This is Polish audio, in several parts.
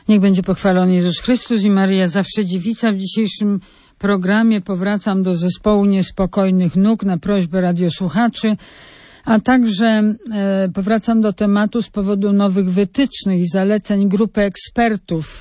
Niech będzie pochwalony Jezus Chrystus i Maryja zawsze dziewica. W dzisiejszym programie powracam do zespołu Niespokojnych Nóg na prośbę radiosłuchaczy, a także powracam do tematu z powodu nowych wytycznych i zaleceń grupy ekspertów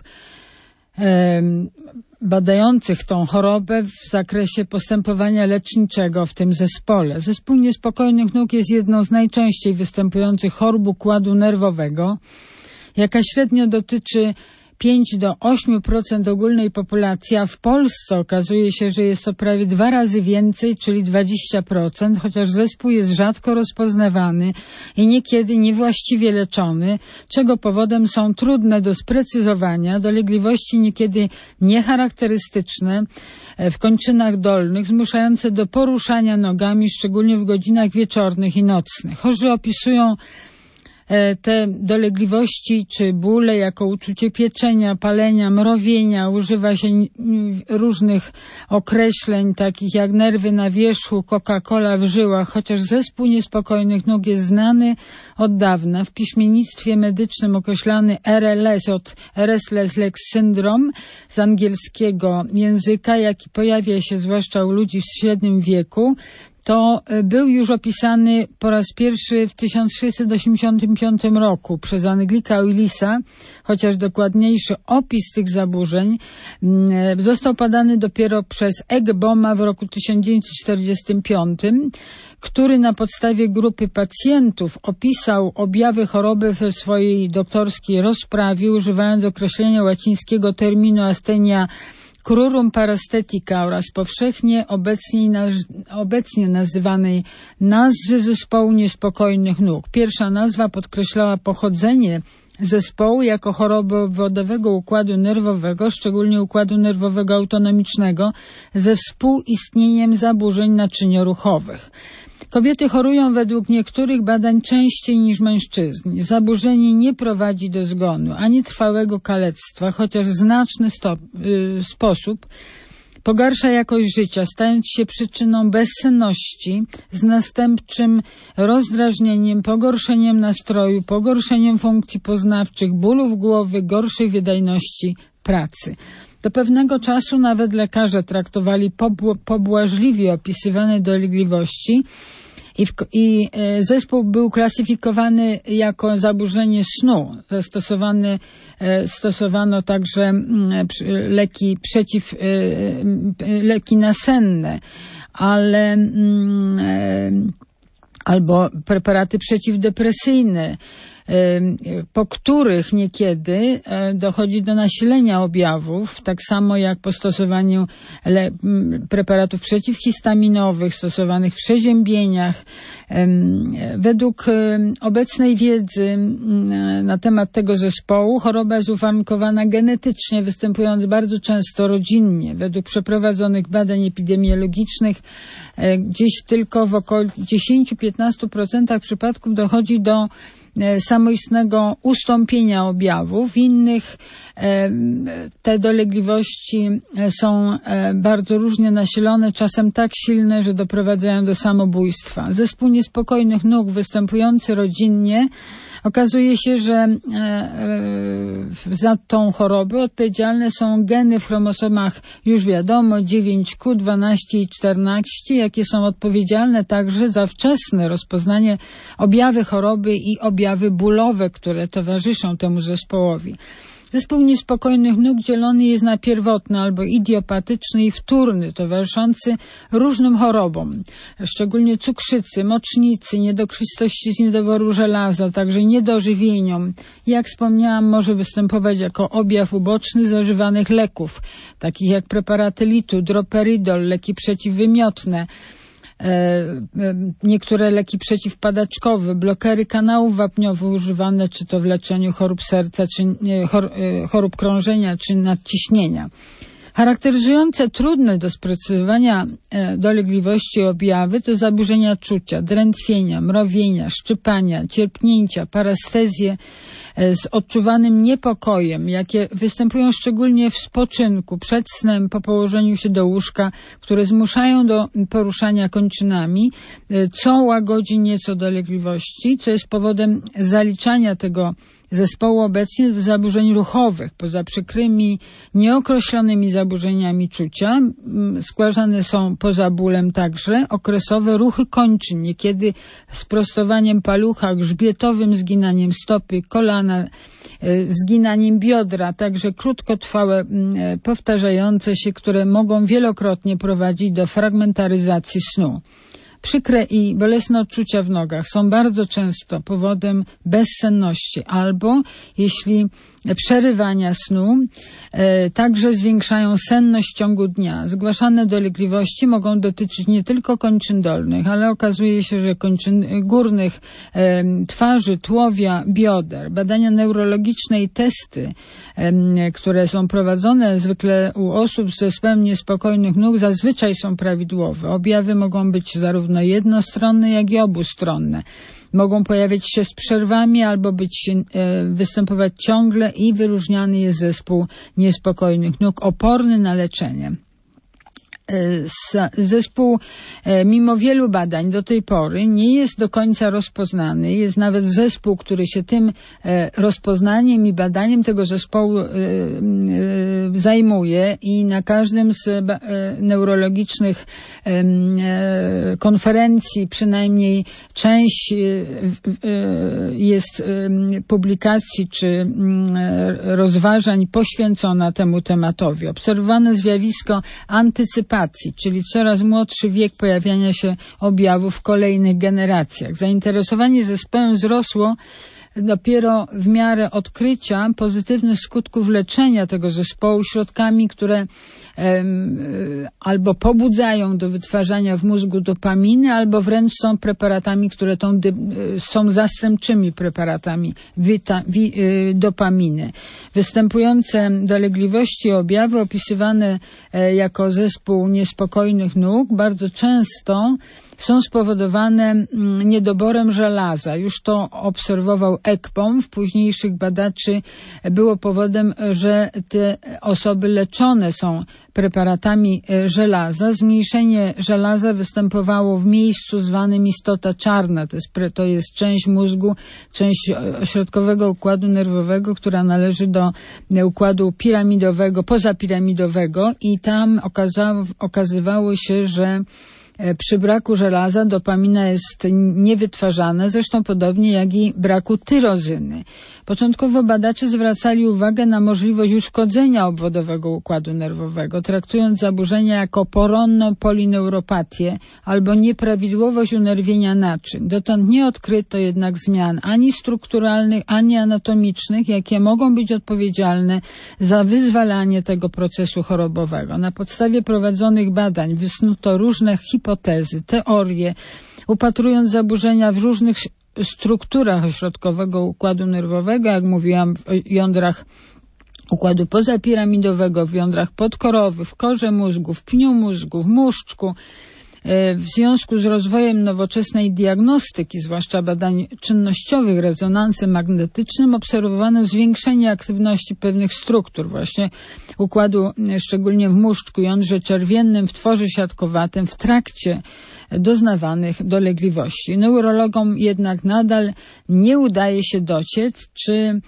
badających tą chorobę w zakresie postępowania leczniczego w tym zespole. Zespół niespokojnych nóg jest jedną z najczęściej występujących chorób układu nerwowego, jaka średnio dotyczy 5 do 8% ogólnej populacji, a w Polsce okazuje się, że jest to prawie 2 razy więcej, czyli 20%, chociaż zespół jest rzadko rozpoznawany i niekiedy niewłaściwie leczony, czego powodem są trudne do sprecyzowania, dolegliwości niekiedy niecharakterystyczne w kończynach dolnych, zmuszające do poruszania nogami, szczególnie w godzinach wieczornych i nocnych. Chorzy opisują te dolegliwości czy bóle jako uczucie pieczenia, palenia, mrowienia. Używa się różnych określeń, takich jak nerwy na wierzchu, Coca-Cola w żyłach, chociaż zespół niespokojnych nóg jest znany od dawna. W piśmiennictwie medycznym określany RLS od Restless Legs Syndrome z angielskiego języka, jaki pojawia się zwłaszcza u ludzi w średnim wieku, to był już opisany po raz pierwszy w 1685 roku przez Anglika Willisa, chociaż dokładniejszy opis tych zaburzeń został podany dopiero przez Egboma w roku 1945, który na podstawie grupy pacjentów opisał objawy choroby w swojej doktorskiej rozprawie, używając określenia łacińskiego terminu astenia crurum parastetica oraz powszechnie obecnie nazywanej nazwy zespołu niespokojnych nóg. Pierwsza nazwa podkreślała pochodzenie zespołu jako choroby obwodowego układu nerwowego, szczególnie układu nerwowego autonomicznego, ze współistnieniem zaburzeń naczynioruchowych. Kobiety chorują według niektórych badań częściej niż mężczyźni. Zaburzenie nie prowadzi do zgonu ani trwałego kalectwa, chociaż w znaczny sposób pogarsza jakość życia, stając się przyczyną bezsenności z następczym rozdrażnieniem, pogorszeniem nastroju, pogorszeniem funkcji poznawczych, bólów głowy, gorszej wydajności pracy. Do pewnego czasu nawet lekarze traktowali pobłażliwie opisywane dolegliwości i zespół był klasyfikowany jako zaburzenie snu. Stosowano także leki nasenne, albo preparaty przeciwdepresyjne, po których niekiedy dochodzi do nasilenia objawów, tak samo jak po stosowaniu preparatów przeciwhistaminowych stosowanych w przeziębieniach. Według obecnej wiedzy na temat tego zespołu choroba jest uwarunkowana genetycznie, występując bardzo często rodzinnie. Według przeprowadzonych badań epidemiologicznych gdzieś tylko w około 10-15% przypadków dochodzi do samoistnego ustąpienia objawów. W innych te dolegliwości są bardzo różnie nasilone, czasem tak silne, że doprowadzają do samobójstwa. Zespół niespokojnych nóg występujący rodzinnie okazuje się, że za tą chorobę odpowiedzialne są geny w chromosomach, już wiadomo, 9q, 12 i 14, jakie są odpowiedzialne także za wczesne rozpoznanie objawy choroby i objawy bólowe, które towarzyszą temu zespołowi. Zespół niespokojnych nóg dzielony jest na pierwotny albo idiopatyczny i wtórny, towarzyszący różnym chorobom, szczególnie cukrzycy, mocznicy, niedokrwistości z niedoboru żelaza, także niedożywieniom. Jak wspomniałam, może występować jako objaw uboczny zażywanych leków, takich jak preparaty litu, droperidol, leki przeciwwymiotne, niektóre leki przeciwpadaczkowe, blokery kanałów wapniowych używane czy to w leczeniu chorób serca, czy chorób krążenia, czy nadciśnienia. Charakteryzujące trudne do sprecyzowania dolegliwości i objawy to zaburzenia czucia, drętwienia, mrowienia, szczypania, cierpnięcia, parastezje, z odczuwanym niepokojem, jakie występują szczególnie w spoczynku, przed snem, po położeniu się do łóżka, które zmuszają do poruszania kończynami, co łagodzi nieco dolegliwości, co jest powodem zaliczania tego zespołu obecnie do zaburzeń ruchowych. Poza przykrymi, nieokreślonymi zaburzeniami czucia zgłaszane są poza bólem także okresowe ruchy kończyn, niekiedy z prostowaniem palucha, grzbietowym zginaniem stopy, kolana, zginaniem biodra, także krótkotrwałe, powtarzające się, które mogą wielokrotnie prowadzić do fragmentaryzacji snu. Przykre i bolesne odczucia w nogach są bardzo często powodem bezsenności albo, jeśli przerywania snu, także zwiększają senność w ciągu dnia. Zgłaszane dolegliwości mogą dotyczyć nie tylko kończyn dolnych, ale okazuje się, że kończyn górnych, twarzy, tułowia, bioder. Badania neurologiczne i testy, które są prowadzone zwykle u osób z zespołem niespokojnych nóg, zazwyczaj są prawidłowe. Objawy mogą być zarówno jednostronne, jak i obustronne. Mogą pojawiać się z przerwami albo występować ciągle i wyróżniany jest zespół niespokojnych nóg, oporny na leczenie. Zespół, mimo wielu badań do tej pory, nie jest do końca rozpoznany. Jest nawet zespół, który się tym rozpoznaniem i badaniem tego zespołu zajmuje i na każdym z neurologicznych konferencji przynajmniej część jest publikacji czy rozważań poświęcona temu tematowi. Obserwowane zjawisko antycypacji, czyli coraz młodszy wiek pojawiania się objawów w kolejnych generacjach. Zainteresowanie zespołem wzrosło dopiero w miarę odkrycia pozytywnych skutków leczenia tego zespołu środkami, które albo pobudzają do wytwarzania w mózgu dopaminy, albo wręcz są preparatami, które są zastępczymi preparatami dopaminy. Występujące dolegliwości i objawy opisywane jako zespół niespokojnych nóg bardzo często są spowodowane niedoborem żelaza. Już to obserwował Ekbom. W późniejszych badaczy było powodem, że te osoby leczone są preparatami żelaza. Zmniejszenie żelaza występowało w miejscu zwanym istota czarna. To jest część mózgu, część ośrodkowego układu nerwowego, która należy do układu piramidowego, pozapiramidowego i tam okazywało się, że przy braku żelaza dopamina jest niewytwarzana, zresztą podobnie jak i braku tyrozyny. Początkowo badacze zwracali uwagę na możliwość uszkodzenia obwodowego układu nerwowego, traktując zaburzenia jako poronną polineuropatię albo nieprawidłowość unerwienia naczyń. Dotąd nie odkryto jednak zmian ani strukturalnych, ani anatomicznych, jakie mogą być odpowiedzialne za wyzwalanie tego procesu chorobowego. Na podstawie prowadzonych badań wysnuto różne hipotezy, teorie, upatrując zaburzenia w różnych strukturach ośrodkowego układu nerwowego, jak mówiłam, w jądrach układu pozapiramidowego, w jądrach podkorowych, w korze mózgu, w pniu mózgu, w muszczku. W związku z rozwojem nowoczesnej diagnostyki, zwłaszcza badań czynnościowych rezonansem magnetycznym, obserwowano zwiększenie aktywności pewnych struktur, właśnie układu, szczególnie w muszczku, jądrze czerwiennym, w tworze siatkowatym, w trakcie doznawanych dolegliwości. Neurologom jednak nadal nie udaje się dociec, czy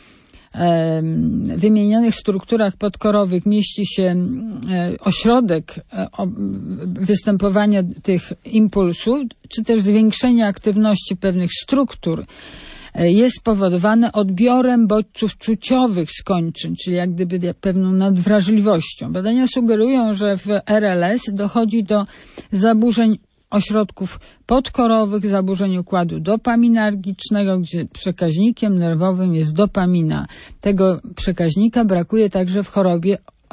w wymienionych strukturach podkorowych mieści się ośrodek występowania tych impulsów, czy też zwiększenie aktywności pewnych struktur jest spowodowane odbiorem bodźców czuciowych z kończyn, czyli jak gdyby pewną nadwrażliwością. Badania sugerują, że w RLS dochodzi do zaburzeń ośrodków podkorowych, zaburzeń układu dopaminergicznego, gdzie przekaźnikiem nerwowym jest dopamina. Tego przekaźnika brakuje także w chorobie,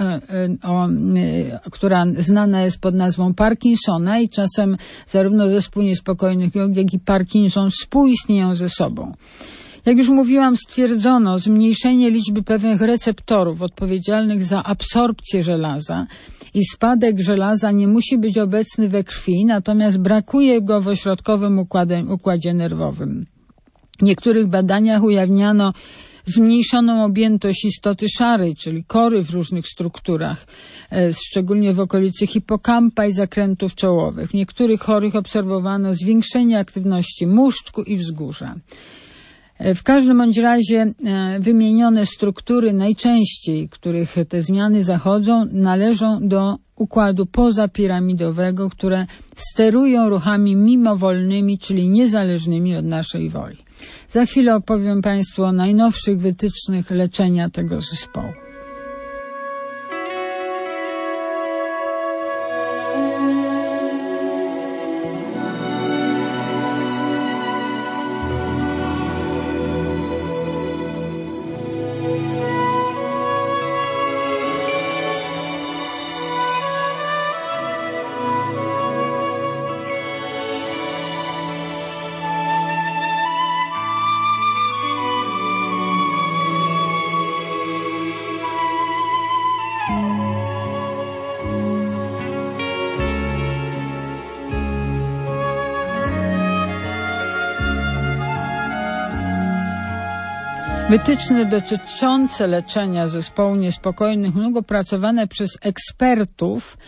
która znana jest pod nazwą Parkinsona i czasem zarówno zespół niespokojnych nóg, jak i Parkinson współistnieją ze sobą. Jak już mówiłam, stwierdzono zmniejszenie liczby pewnych receptorów odpowiedzialnych za absorpcję żelaza i spadek żelaza nie musi być obecny we krwi, natomiast brakuje go w ośrodkowym układzie nerwowym. W niektórych badaniach ujawniano zmniejszoną objętość istoty szarej, czyli kory w różnych strukturach, szczególnie w okolicy hipokampa i zakrętów czołowych. W niektórych chorych obserwowano zwiększenie aktywności muszczku i wzgórza. W każdym bądź razie wymienione struktury najczęściej, których te zmiany zachodzą, należą do układu pozapiramidowego, które sterują ruchami mimowolnymi, czyli niezależnymi od naszej woli. Za chwilę opowiem Państwu o najnowszych wytycznych leczenia tego zespołu. Wytyczne dotyczące leczenia zespołu niespokojnych nóg opracowane przez ekspertów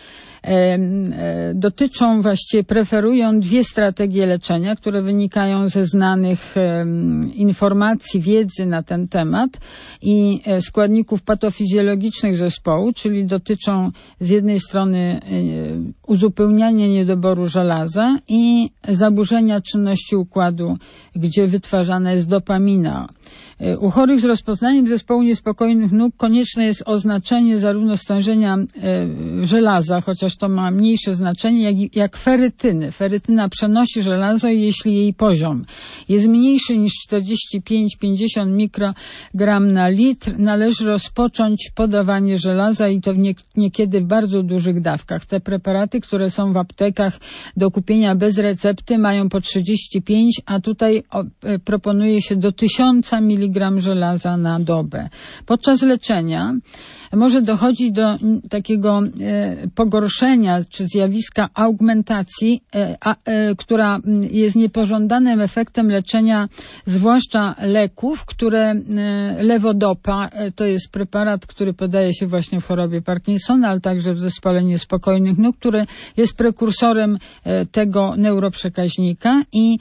dotyczą, właściwie preferują dwie strategie leczenia, które wynikają ze znanych informacji, wiedzy na ten temat i składników patofizjologicznych zespołu, czyli dotyczą z jednej strony uzupełniania niedoboru żelaza i zaburzenia czynności układu, gdzie wytwarzana jest dopamina. U chorych z rozpoznaniem zespołu niespokojnych nóg konieczne jest oznaczenie zarówno stężenia żelaza, chociaż to ma mniejsze znaczenie, jak ferytyny. Ferytyna przenosi żelazo, jeśli jej poziom jest mniejszy niż 45-50 mikrogram na litr, należy rozpocząć podawanie żelaza i to niekiedy w bardzo dużych dawkach. Te preparaty, które są w aptekach do kupienia bez recepty, mają po 35, a tutaj proponuje się do 1000 mg żelaza na dobę. Podczas leczenia może dochodzić do takiego pogorszenia czy zjawiska augmentacji, która jest niepożądanym efektem leczenia, zwłaszcza leków, które levodopa, to jest preparat, który podaje się właśnie w chorobie Parkinsona, ale także w zespole niespokojnych nóg, który jest prekursorem tego neuroprzekaźnika i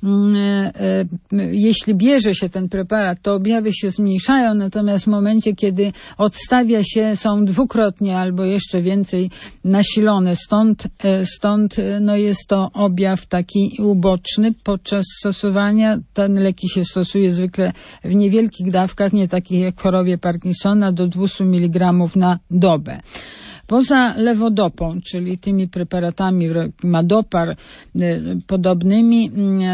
jeśli bierze się ten preparat, to objawy się zmniejszają, natomiast w momencie, kiedy odstawia się, są dwukrotnie albo jeszcze więcej nasilone. Stąd jest to objaw taki uboczny podczas stosowania. Ten leki się stosuje zwykle w niewielkich dawkach, nie takich jak w chorobie Parkinsona, do 200 mg na dobę. Poza lewodopą, czyli tymi preparatami Madopar podobnymi,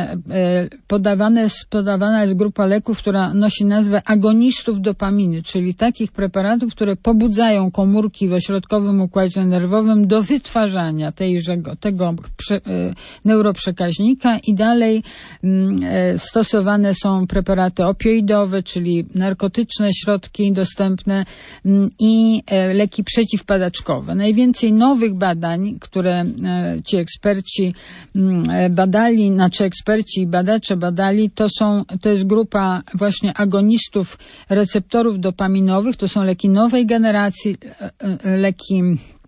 podawana jest grupa leków, która nosi nazwę agonistów dopaminy, czyli takich preparatów, które pobudzają komórki w ośrodkowym układzie nerwowym do wytwarzania tego neuroprzekaźnika i dalej stosowane są preparaty opioidowe, czyli narkotyczne środki dostępne i leki przeciwpadaczkowe. Najwięcej nowych badań, które ci eksperci badali, eksperci i badacze badali, to jest grupa właśnie agonistów receptorów dopaminowych, to są leki nowej generacji, leki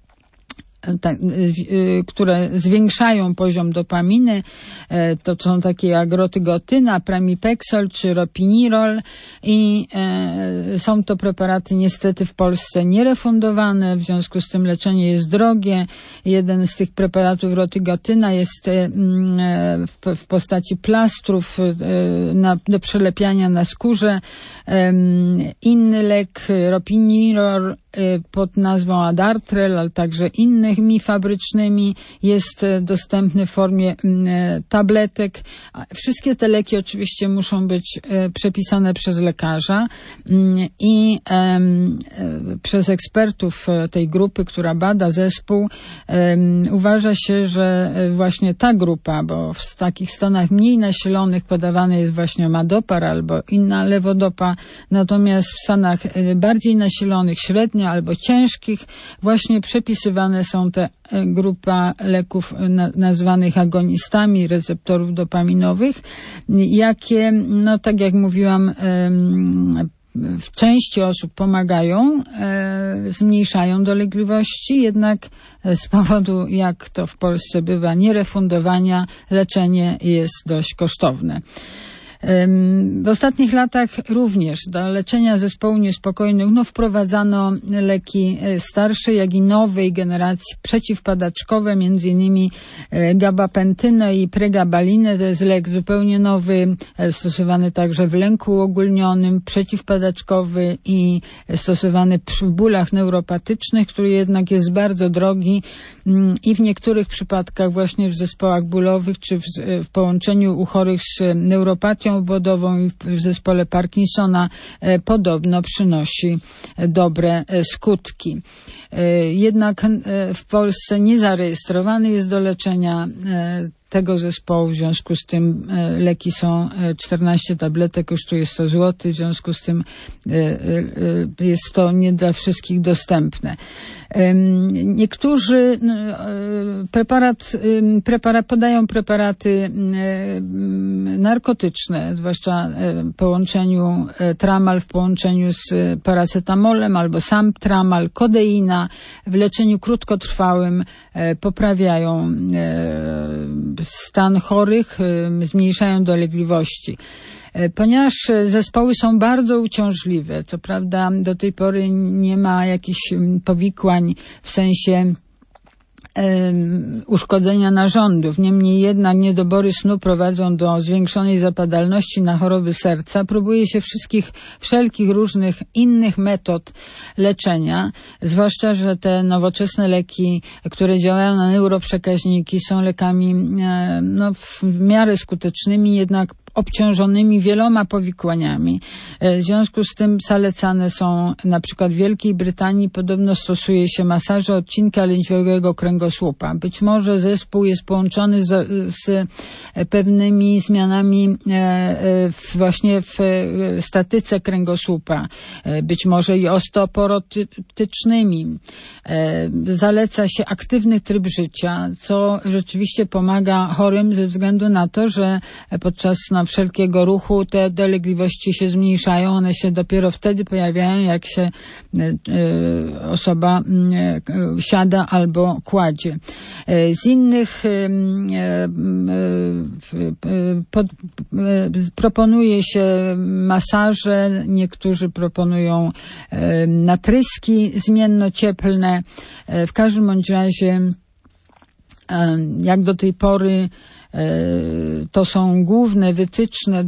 które zwiększają poziom dopaminy, to są takie jak rotygotyna, pramipexol czy ropinirol i są to preparaty niestety w Polsce nierefundowane, w związku z tym leczenie jest drogie. Jeden z tych preparatów, rotygotyna, jest w postaci plastrów do przelepiania na skórze. Inny lek, ropinirol, pod nazwą Adartrel, ale także innymi fabrycznymi, jest dostępny w formie tabletek. Wszystkie te leki oczywiście muszą być przepisane przez lekarza i przez ekspertów tej grupy, która bada zespół. Uważa się, że właśnie ta grupa, bo w takich stanach mniej nasilonych podawany jest właśnie Madopar albo inna levodopa, natomiast w stanach bardziej nasilonych, średnio albo ciężkich, właśnie przepisywane są te grupa leków nazwanych agonistami receptorów dopaminowych, jakie, tak jak mówiłam, w części osób pomagają, zmniejszają dolegliwości, jednak z powodu, jak to w Polsce bywa, nierefundowania, leczenie jest dość kosztowne. W ostatnich latach również do leczenia zespołu niespokojnych wprowadzano leki starsze, jak i nowej generacji przeciwpadaczkowe, między innymi gabapentynę i pregabalinę. To jest lek zupełnie nowy, stosowany także w lęku uogólnionym, przeciwpadaczkowy i stosowany przy bólach neuropatycznych, który jednak jest bardzo drogi i w niektórych przypadkach właśnie w zespołach bólowych czy w połączeniu u chorych z neuropatią obwodową i w zespole Parkinsona podobno przynosi dobre skutki. Jednak w Polsce nie zarejestrowany jest do leczenia tego zespołu, w związku z tym leki są 14 tabletek, kosztuje 100 zł, w związku z tym jest to nie dla wszystkich dostępne. Niektórzy podają preparaty narkotyczne, zwłaszcza w połączeniu tramal w połączeniu z paracetamolem albo sam tramal, kodeina w leczeniu krótkotrwałym poprawiają stan chorych, zmniejszają dolegliwości. Ponieważ zespoły są bardzo uciążliwe, co prawda do tej pory nie ma jakichś powikłań w sensie uszkodzenia narządów. Niemniej jednak niedobory snu prowadzą do zwiększonej zapadalności na choroby serca. Próbuje się wszelkich różnych innych metod leczenia, zwłaszcza, że te nowoczesne leki, które działają na neuroprzekaźniki, są lekami w miarę skutecznymi, jednak obciążonymi wieloma powikłaniami. W związku z tym zalecane są na przykład w Wielkiej Brytanii podobno stosuje się masaże odcinka lędźwiowego kręgosłupa. Być może zespół jest połączony z pewnymi zmianami właśnie w statyce kręgosłupa, być może i osteoporotycznymi. Zaleca się aktywny tryb życia, co rzeczywiście pomaga chorym ze względu na to, że podczas wszelkiego ruchu te dolegliwości się zmniejszają. One się dopiero wtedy pojawiają, jak się osoba siada albo kładzie. Z innych proponuje się masaże, niektórzy proponują natryski zmienno-cieplne. W każdym bądź razie, jak do tej pory, to są główne wytyczne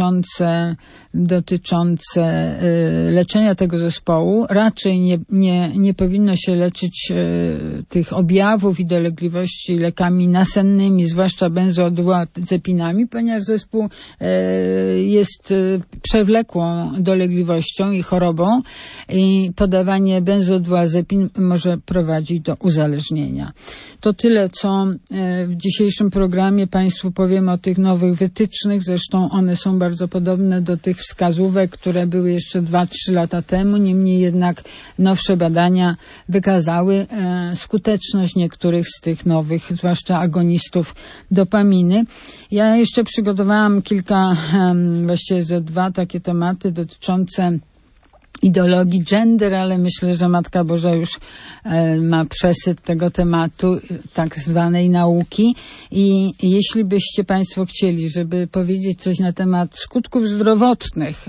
dotyczące leczenia tego zespołu. Raczej nie powinno się leczyć tych objawów i dolegliwości lekami nasennymi, zwłaszcza benzodiazepinami, ponieważ zespół jest przewlekłą dolegliwością i chorobą i podawanie benzodiazepin może prowadzić do uzależnienia. To tyle, co w dzisiejszym programie Państwu powiem o tych nowych wytycznych. Zresztą one są bardzo podobne do tych wskazówek, które były jeszcze 2-3 lata temu. Niemniej jednak nowsze badania wykazały skuteczność niektórych z tych nowych, zwłaszcza agonistów dopaminy. Ja jeszcze przygotowałam kilka, właściwie ze 2 takie tematy dotyczące ideologii gender, ale myślę, że Matka Boża już ma przesyt tego tematu, tak zwanej nauki. I jeśli byście Państwo chcieli, żeby powiedzieć coś na temat skutków zdrowotnych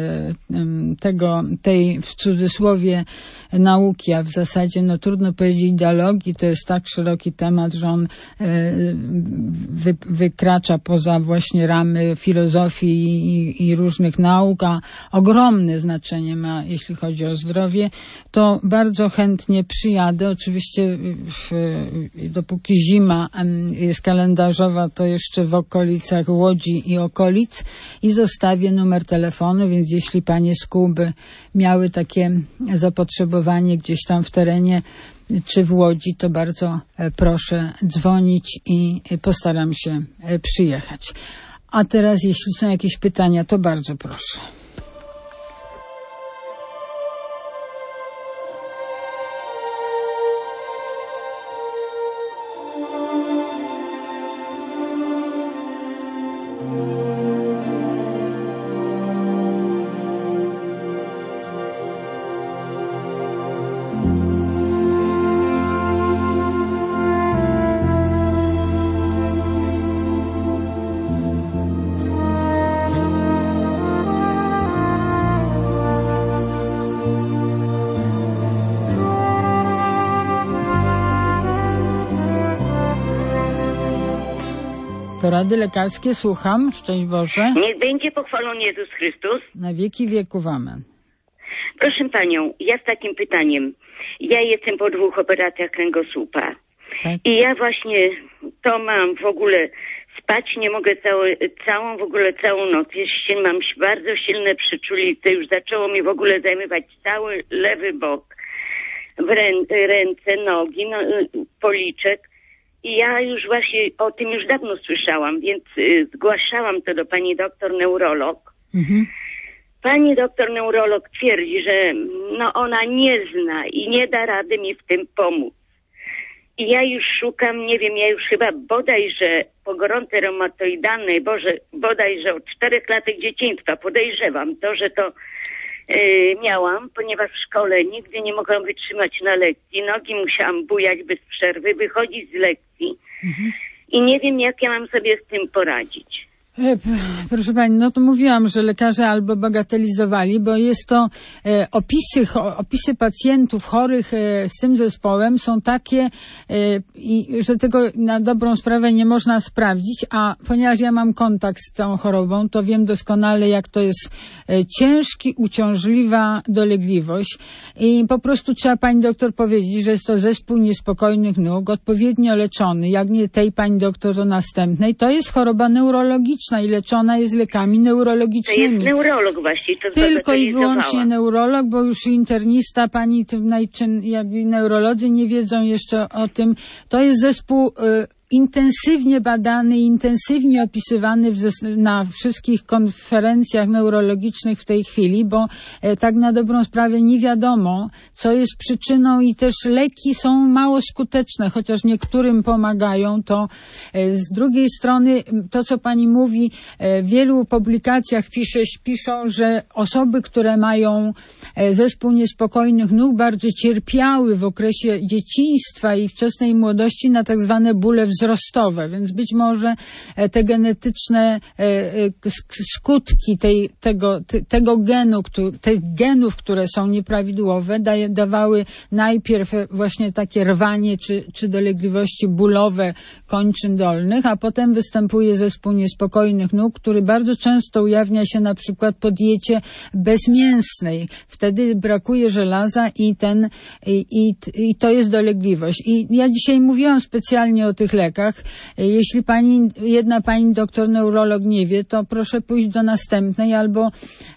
tej w cudzysłowie nauki, a w zasadzie trudno powiedzieć ideologii, to jest tak szeroki temat, że on wykracza poza właśnie ramy filozofii i różnych nauk, a ogromne znaczenie ma, jeśli chodzi o zdrowie, to bardzo chętnie przyjadę. Oczywiście dopóki zima jest kalendarzowa, to jeszcze w okolicach Łodzi i okolic i zostawię numer telefonu, więc jeśli panie z Kuby miały takie zapotrzebowanie gdzieś tam w terenie czy w Łodzi, to bardzo proszę dzwonić i postaram się przyjechać. A teraz, jeśli są jakieś pytania, to bardzo proszę. Porady lekarskie, słucham. Szczęść Boże. Niech będzie pochwalony Jezus Chrystus. Na wieki wieków, amen. Proszę Panią, ja z takim pytaniem. Ja jestem po 2 operacjach kręgosłupa. Tak. I ja właśnie to mam w ogóle, spać nie mogę całą noc. Mam bardzo silne przyczulice, już zaczęło mi w ogóle zajmować cały lewy bok, ręce, nogi, policzek. I ja już właśnie o tym już dawno słyszałam, więc zgłaszałam to do pani doktor neurolog. Mhm. Pani doktor neurolog twierdzi, że ona nie zna i nie da rady mi w tym pomóc. I ja już szukam, nie wiem, ja już chyba bodajże po gorące reumatoidalnej, bodajże od 4 lat dzieciństwa podejrzewam to, że to miałam, ponieważ w szkole nigdy nie mogłam wytrzymać na lekcji. Nogi musiałam bujać bez przerwy, wychodzić z lekcji. I nie wiem, jak ja mam sobie z tym poradzić. Proszę Pani, to mówiłam, że lekarze albo bagatelizowali, bo jest to opisy pacjentów chorych z tym zespołem są takie, że tego na dobrą sprawę nie można sprawdzić, a ponieważ ja mam kontakt z tą chorobą, to wiem doskonale, jak to jest ciężki, uciążliwa dolegliwość i po prostu trzeba Pani doktor powiedzieć, że jest to zespół niespokojnych nóg, odpowiednio leczony, jak nie tej Pani doktor, to następnej. To jest choroba neurologiczna i leczona jest lekami neurologicznymi. To jest neurolog właśnie. To tylko i wyłącznie neurolog, bo już internista, pani, jak i neurolodzy nie wiedzą jeszcze o tym. To jest zespół intensywnie badany, intensywnie opisywany na wszystkich konferencjach neurologicznych w tej chwili, bo tak na dobrą sprawę nie wiadomo, co jest przyczyną i też leki są mało skuteczne, chociaż niektórym pomagają, to z drugiej strony to, co pani mówi, w wielu publikacjach piszą, że osoby, które mają zespół niespokojnych nóg bardzo cierpiały w okresie dzieciństwa i wczesnej młodości na tak zwane bóle wzrostowe, więc być może te genetyczne skutki tego genu, tych genów, które są nieprawidłowe, dawały najpierw właśnie takie rwanie czy dolegliwości bólowe kończyn dolnych, a potem występuje zespół niespokojnych nóg, który bardzo często ujawnia się na przykład po diecie bezmięsnej. Wtedy brakuje żelaza i to jest dolegliwość. I ja dzisiaj mówiłam specjalnie o tych lekach. Jeśli jedna pani doktor neurolog nie wie, to proszę pójść do następnej albo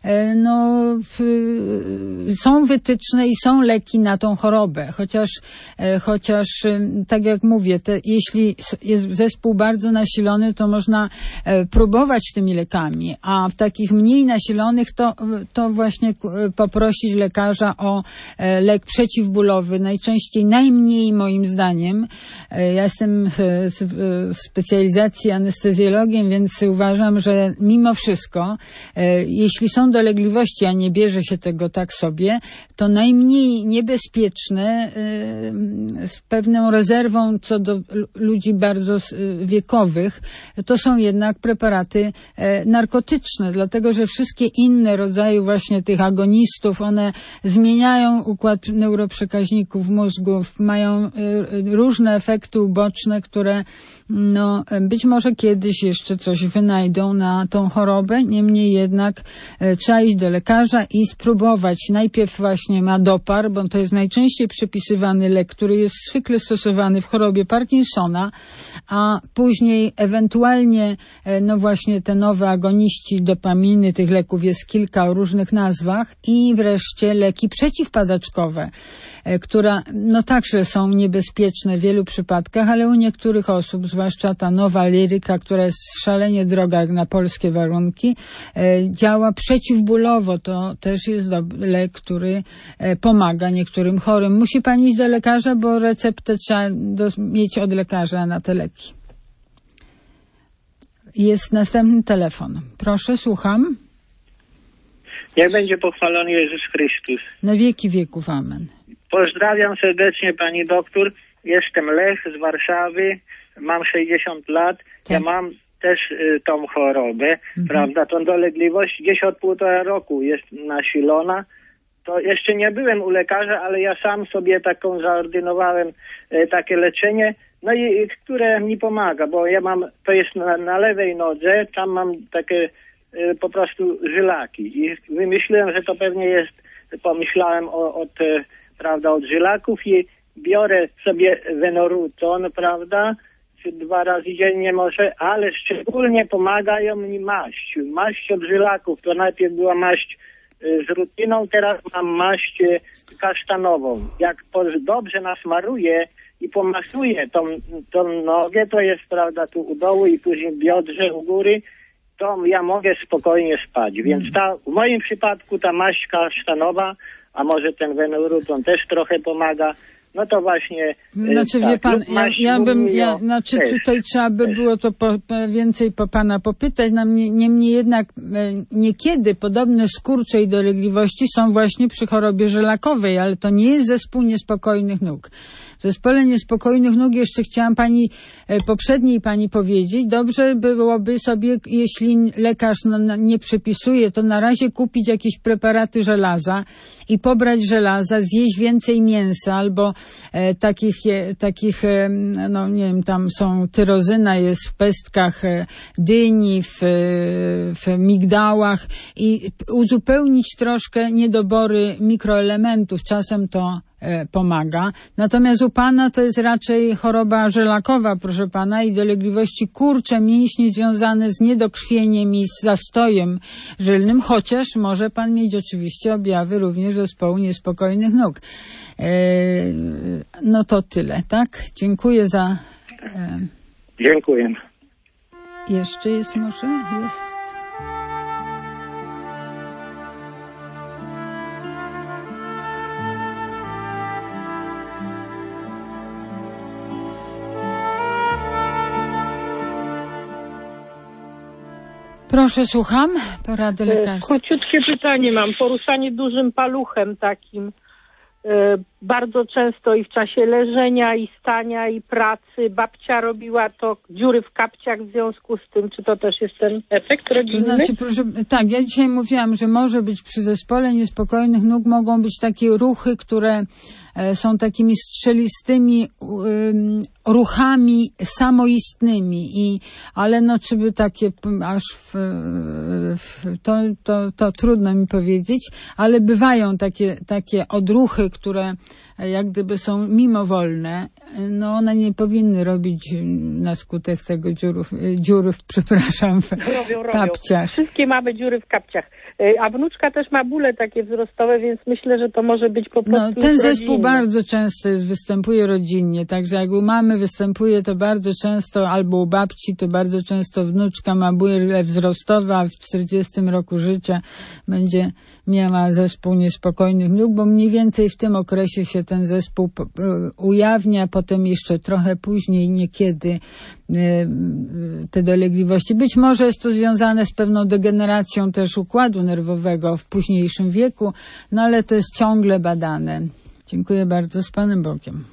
są wytyczne i są leki na tą chorobę. Chociaż tak jak mówię, jeśli jest zespół bardzo nasilony, to można próbować tymi lekami, a w takich mniej nasilonych to właśnie poprosić lekarza o lek przeciwbólowy. Najmniej moim zdaniem. Ja jestem z specjalizacji anestezjologiem, więc uważam, że mimo wszystko, jeśli są dolegliwości, a nie bierze się tego tak sobie, to najmniej niebezpieczne z pewną rezerwą co do ludzi bardzo wiekowych, to są jednak preparaty narkotyczne, dlatego że wszystkie inne rodzaje właśnie tych agonistów, one zmieniają układ neuroprzekaźników mózgu, mają różne efekty uboczne, które być może kiedyś jeszcze coś wynajdą na tą chorobę, niemniej jednak trzeba iść do lekarza i spróbować. Najpierw właśnie Madopar, bo to jest najczęściej przepisywany lek, który jest zwykle stosowany w chorobie Parkinsona, a później ewentualnie właśnie te nowe agoniści dopaminy, tych leków jest kilka o różnych nazwach i wreszcie leki przeciwpadaczkowe, które także są niebezpieczne w wielu przypadkach, ale u niektórych osób, zwłaszcza ta nowa liryka, która jest szalenie droga jak na polskie warunki, działa przeciwbólowo. To też jest lek, który pomaga niektórym chorym. Musi pani iść do lekarza, bo receptę trzeba mieć od lekarza na te leki. Jest następny telefon. Proszę, słucham. Niech będzie pochwalony Jezus Chrystus. Na wieki wieków, amen. Pozdrawiam serdecznie pani doktor. Jestem Lech z Warszawy. Mam 60 lat. Tak. Ja mam też tą chorobę, prawda? Tą dolegliwość gdzieś od 1,5 roku jest nasilona. To jeszcze nie byłem u lekarza, ale ja sam sobie taką zaordynowałem takie leczenie, no i które mi pomaga, bo ja mam, to jest na lewej nodze, tam mam takie po prostu żylaki i wymyśliłem, że to pewnie jest, pomyślałem od żylaków i biorę sobie Wenoruton, prawda, 2 razy dziennie może, ale szczególnie pomagają mi maść od żylaków. To najpierw była maść z rutiną, teraz mam maść kasztanową. Jak dobrze nasmaruję i pomasuję tą nogę, to jest, prawda, tu u dołu i później w biodrze u góry, to ja mogę spokojnie spać. Więc w moim przypadku ta maść kasztanowa, a może ten Wenoruton też trochę pomaga, no to właśnie... Znaczy, wie pan, tutaj trzeba by było to więcej po pana popytać. Niemniej jednak niekiedy podobne skurcze i dolegliwości są właśnie przy chorobie żelakowej, ale to nie jest zespół niespokojnych nóg. W zespole niespokojnych nóg jeszcze chciałam poprzedniej pani powiedzieć, dobrze byłoby sobie, jeśli lekarz nie przepisuje, to na razie kupić jakieś preparaty żelaza i pobrać żelaza, zjeść więcej mięsa albo takich, no nie wiem, tam są tyrozyna, jest w pestkach dyni, w migdałach i uzupełnić troszkę niedobory mikroelementów. Czasem to pomaga. Natomiast u pana to jest raczej choroba żelakowa, proszę pana, i dolegliwości kurcze mięśni związane z niedokrwieniem i z zastojem żylnym, chociaż może pan mieć oczywiście objawy również zespołu niespokojnych nóg. No to tyle, tak? Dziękuję za... Dziękuję. Jeszcze jest może? Jest. Proszę, słucham. Porady lekarskie. Króciutkie pytanie mam. Poruszanie dużym paluchem takim. Bardzo często i w czasie leżenia, i stania, i pracy. Babcia robiła to, dziury w kapciach w związku z tym. Czy to też jest ten efekt rodzinny? To znaczy, proszę, tak, ja dzisiaj mówiłam, że może być przy zespole niespokojnych nóg, mogą być takie ruchy, które są takimi strzelistymi ruchami samoistnymi, ale no czy by takie aż to trudno mi powiedzieć, ale bywają takie odruchy, które jak gdyby są mimowolne, no one nie powinny robić na skutek tego dziur w kapciach. Wszystkie mamy dziury w kapciach. A wnuczka też ma bóle takie wzrostowe, więc myślę, że to może być po prostu ten zespół bardzo często występuje rodzinnie, także jak u mamy występuje to bardzo często, albo u babci to bardzo często wnuczka ma bóle wzrostowe, a w 40 roku życia będzie miała zespół niespokojnych nóg, bo mniej więcej w tym okresie się ten zespół ujawnia, potem jeszcze trochę później niekiedy te dolegliwości. Być może jest to związane z pewną degeneracją też układu nerwowego w późniejszym wieku, no ale to jest ciągle badane. Dziękuję bardzo, z Panem Bogiem.